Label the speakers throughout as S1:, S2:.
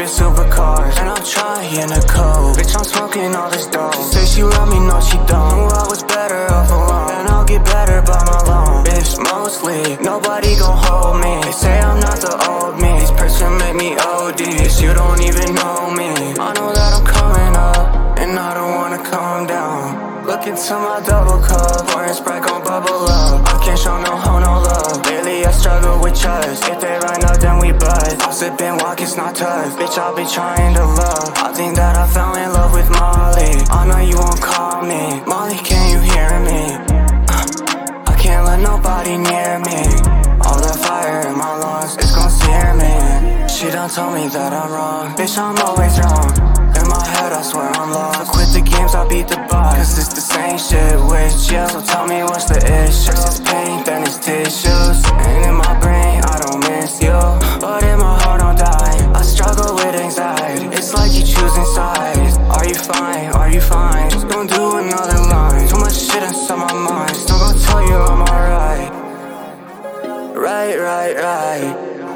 S1: whipping supercars, and I'm trying to cope. Bitch, I'm smoking all this dope. She say she love me, no she don't. Knew I was better off alone, and I'll get better by my loan. Bitch, mostly, nobody gon' hold me. They say I'm not the old me. This person make me OD, bitch, you don't even know me. I know that I'm coming up, and I don't wanna come down. Look into my double cup, pouring Sprite gon' bubble up. I can't show no hoe, no love. Lately I struggle with trust. If they run up, then we bust. I'm sipping walk, it's not tough. Bitch, I'll be trying to love. I think that I fell in love with Molly. I know you won't call me. Molly, can you hear me? I can't let nobody near me. All that fire in my lungs, it's gon' sear me. She done told me that I'm wrong. Bitch, I'm always wrong. In my head, I swear I'm lost. I quit the games, I beat the box. Cause it's the same shit with you. So tell me what's the issue. It's pain, then it's tissues. And in my brain, I don't miss you, but in my heart, I'll die. I struggle with anxiety. It's like you choosing sides. Are you fine? Are you fine? Just gon' do another line. Too much shit inside my mind. Still gon' tell you I'm alright. Right, right, right.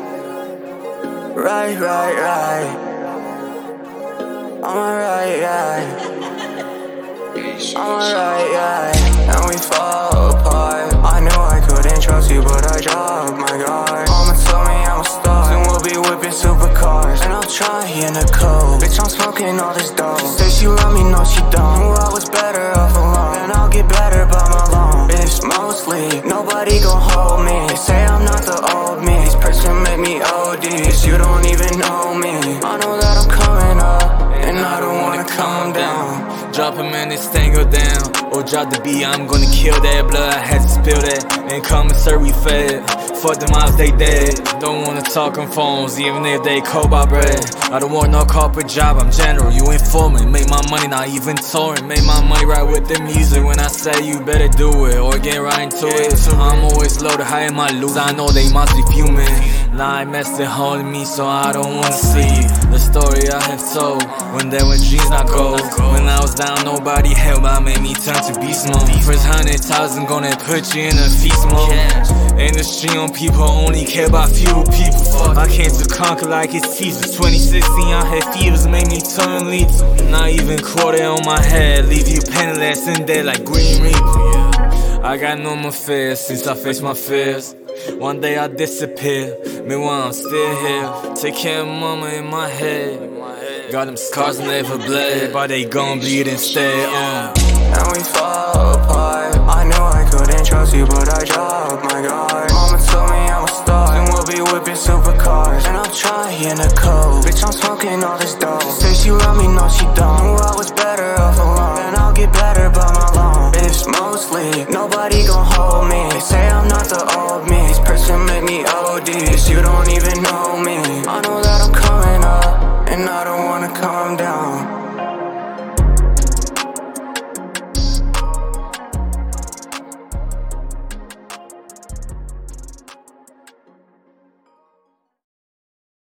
S1: Right, right, right. I'm alright, yeah. I'm alright, yeah. And we fall apart. I knew I couldn't trust you, but I dropped my guard. Mama told me I'm a star, soon we'll be whipping supercars, and I'm trying to cope. Bitch, I'm smoking all this dope. She say she love me, no she don't. Knew I was better off alone, and I'll get better by my loan. Bitch, mostly, nobody gon' hold me. They say I'm not the old me. This person make me OD, bitch, you don't even know me. I know that I'm coming up, and I don't wanna calm down.
S2: Drop him and this thing go down. Or drop the beat, I'm gonna kill that. Blood, I had to spill that. And come and serve, we fed. Fuck them eyes, they dead. Don't wanna talk on phones, even if they cold by bread. I don't want no corporate job, I'm general, you informant. Make my money, not even touring. Make my money right with the music. When I say you better do it, or get right into it. I'm always low to high in my loot. I know they must be fuming. Lie messing holding me, so I don't wanna see the story I have told. When there were dreams, not gold. When I was down, nobody helped. I made me turn to beast mode. First 100,000 gonna put you in a feast mode. Industry on people only care about few people. I came to conquer like it's teasers. 2016, I had fevers, made me turn leads. Not even quarter on my head, leave you penniless in there like Green Reaper. I got no more fears since I faced my fears. One day I disappear, meanwhile I'm still here. Take care of mama in my head. Got them scars never bled, but they gon' bleed instead.
S1: And we fall apart. I knew I couldn't trust you, but I dropped my guard. Mama told me I'm a star, and we'll be whipping supercars, and I'm trying to cope. Bitch, I'm smoking all this dope. She say she love me, no she don't. Knew I was better off alone, and I'll get better by my loan. Bitch, mostly, nobody gon' hold me. They say I'm not the old me. This person make me OD, bitch, you don't even know me. I know that I'm coming up, and I don't wanna calm down.